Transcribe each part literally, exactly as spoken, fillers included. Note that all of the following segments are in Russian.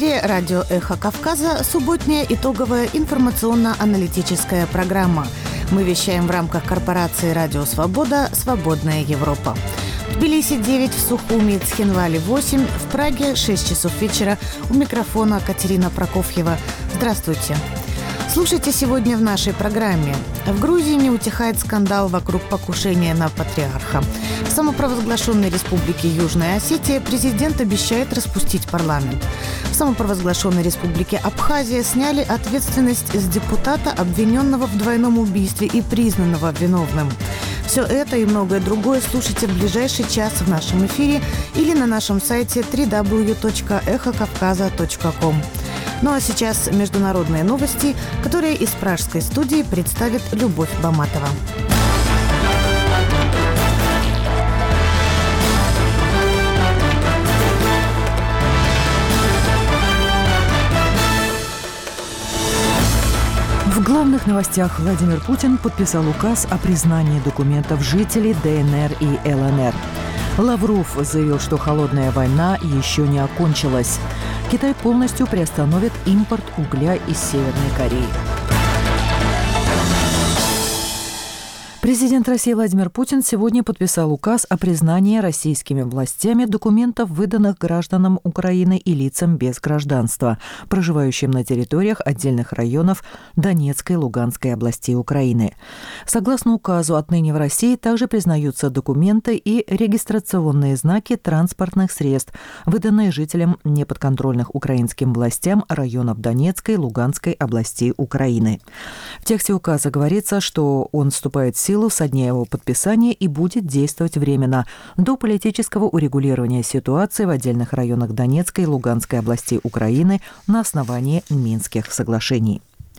эфире радио «Эхо Кавказа» субботняя итоговая информационно-аналитическая программа. Мы вещаем в рамках корпорации «Радио Свобода. Свободная Европа». В Тбилиси девять, в Сухуми, Цхинвале восемь, в Праге шесть часов вечера. У микрофона Катерина Прокофьева. Здравствуйте. Слушайте сегодня в нашей программе. В Грузии не утихает скандал вокруг покушения на патриарха. В самопровозглашенной республике Южная Осетия президент обещает распустить парламент. В самопровозглашенной республике Абхазия сняли ответственность с депутата, обвиненного в двойном убийстве и признанного виновным. Все это и многое другое слушайте в ближайший час в нашем эфире или на нашем сайте дабл ю дабл ю дабл ю точка эхо кавказа точка ком. Ну а сейчас международные новости, которые из пражской студии представит Любовь Баматова. В главных новостях Владимир Путин подписал указ о признании документов жителей ДНР и ЛНР. Лавров заявил, что холодная война еще не окончилась. Китай полностью приостановит импорт угля из Северной Кореи. Президент России Владимир Путин сегодня подписал указ о признании российскими властями документов, выданных гражданам Украины и лицам без гражданства, проживающим на территориях отдельных районов Донецкой и Луганской областей Украины. Согласно указу, отныне в России также признаются документы и регистрационные знаки транспортных средств, выданные жителям неподконтрольных украинским властям районов Донецкой и Луганской областей Украины. В тексте указа говорится, что он вступает в силу со дня его подписания и будет действовать временно до политического урегулирования ситуации в отдельных районах Донецкой и Луганской областей Украины на основании Минских соглашений.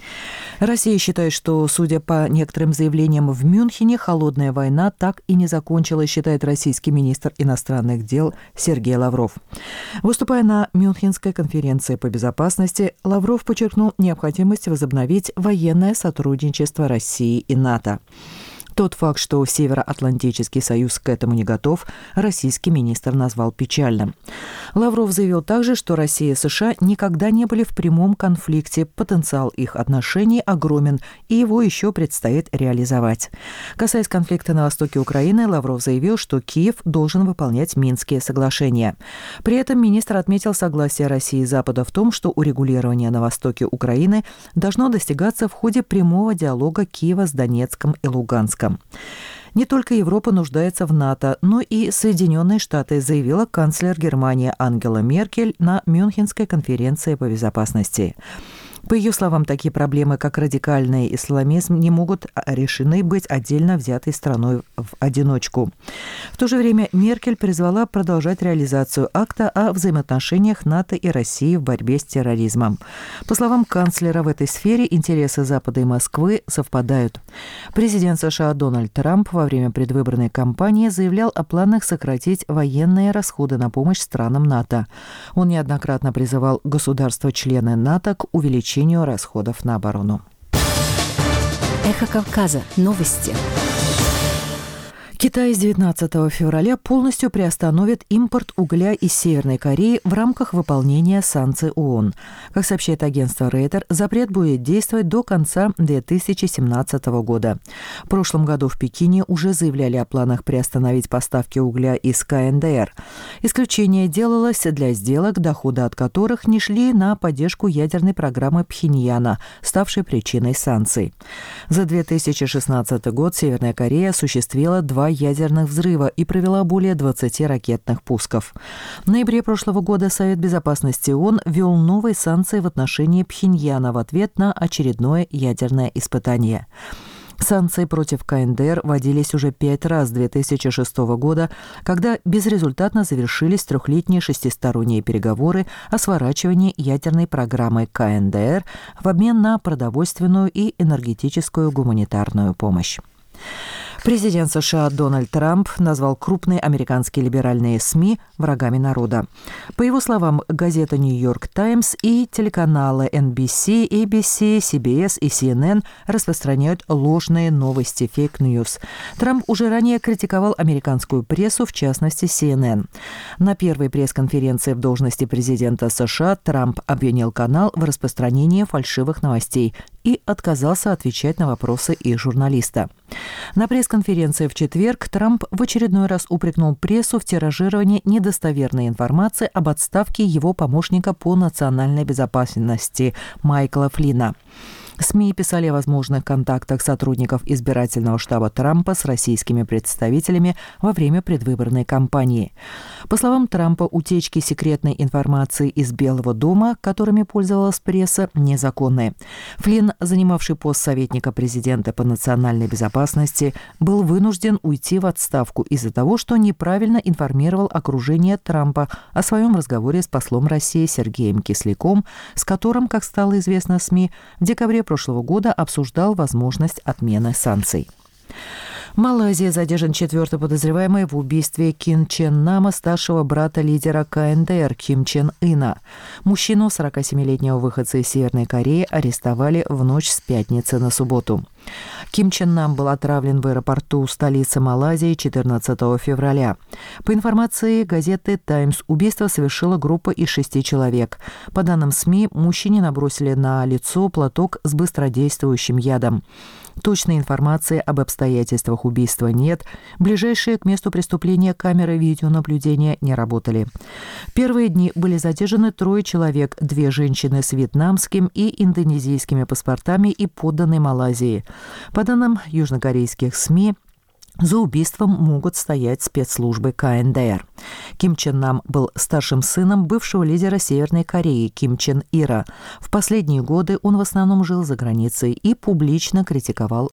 Россия считает, что, судя по некоторым заявлениям в Мюнхене, холодная война так и не закончилась, считает российский министр иностранных дел Сергей Лавров. Выступая на Мюнхенской конференции по безопасности, Лавров подчеркнул необходимость возобновить военное сотрудничество России и НАТО. Тот факт, что Североатлантический союз к этому не готов, российский министр назвал печальным. Лавров заявил также, что Россия и США никогда не были в прямом конфликте, потенциал их отношений огромен, и его еще предстоит реализовать. Касаясь конфликта на востоке Украины, Лавров заявил, что Киев должен выполнять Минские соглашения. При этом министр отметил согласие России и Запада в том, что урегулирование на востоке Украины должно достигаться в ходе прямого диалога Киева с Донецком и Луганском. Не только Европа нуждается в НАТО, но и Соединенные Штаты, заявила канцлер Германии Ангела Меркель на Мюнхенской конференции по безопасности. По ее словам, такие проблемы, как радикальный исламизм, не могут решены быть отдельно взятой страной в одиночку. В то же время Меркель призвала продолжать реализацию акта о взаимоотношениях НАТО и России в борьбе с терроризмом. По словам канцлера, в этой сфере интересы Запада и Москвы совпадают. Президент США Дональд Трамп во время предвыборной кампании заявлял о планах сократить военные расходы на помощь странам НАТО. Он неоднократно призывал государства-члены НАТО к увеличению расходов на оборону. Эхо Кавказа. Новости. Китай с девятнадцатого февраля полностью приостановит импорт угля из Северной Кореи в рамках выполнения санкций ООН. Как сообщает агентство Рейтер, запрет будет действовать до конца две тысячи семнадцатого года. В прошлом году в Пекине уже заявляли о планах приостановить поставки угля из ка эн дэ эр. Исключение делалось для сделок, доходы от которых не шли на поддержку ядерной программы Пхеньяна, ставшей причиной санкций. За две тысячи шестнадцатый год Северная Корея осуществила два ядерных взрыва и провела более двадцати ракетных пусков. В ноябре прошлого года Совет безопасности ООН ввел новые санкции в отношении Пхеньяна в ответ на очередное ядерное испытание. Санкции против ка эн дэ эр вводились уже пять раз с две тысячи шестого года, когда безрезультатно завершились трехлетние шестисторонние переговоры о сворачивании ядерной программы ка эн дэ эр в обмен на продовольственную и энергетическую гуманитарную помощь. Президент США Дональд Трамп назвал крупные американские либеральные СМИ врагами народа. По его словам, газета «Нью-Йорк Таймс» и телеканалы эн би си, эй би си, си би эс и си эн эн распространяют ложные новости, фейк-ньюс. Трамп уже ранее критиковал американскую прессу, в частности си эн эн. На первой пресс-конференции в должности президента США Трамп обвинил канал в распространении фальшивых новостей и отказался отвечать на вопросы их журналиста. На пресс-конференции в четверг Трамп в очередной раз упрекнул прессу в тиражировании недостоверной информации об отставке его помощника по национальной безопасности Майкла Флинна. СМИ писали о возможных контактах сотрудников избирательного штаба Трампа с российскими представителями во время предвыборной кампании. По словам Трампа, утечки секретной информации из Белого дома, которыми пользовалась пресса, незаконны. Флинн, занимавший пост советника президента по национальной безопасности, был вынужден уйти в отставку из-за того, что неправильно информировал окружение Трампа о своем разговоре с послом России Сергеем Кисляком, с которым, как стало известно СМИ, в декабре прошлого года обсуждал возможность отмены санкций. В Малайзии задержан четвертый подозреваемый в убийстве Ким Чен Нама, старшего брата лидера ка эн дэ эр Ким Чен Ына. Мужчину, сорокасемилетнего выходца из Северной Кореи, арестовали в ночь с пятницы на субботу. Ким Чен Нам был отравлен в аэропорту столицы Малайзии четырнадцатого февраля. По информации газеты «Таймс», убийство совершила группа из шести человек. По данным СМИ, мужчине набросили на лицо платок с быстродействующим ядом. Точной информации об обстоятельствах убийства нет. Ближайшие к месту преступления камеры видеонаблюдения не работали. В первые дни были задержаны трое человек, две женщины с вьетнамским и индонезийскими паспортами и подданные Малайзии. По данным южнокорейских СМИ, за убийством могут стоять спецслужбы ка эн дэ эр. Ким Чен Нам был старшим сыном бывшего лидера Северной Кореи Ким Чен Ира. В последние годы он в основном жил за границей и публично критиковал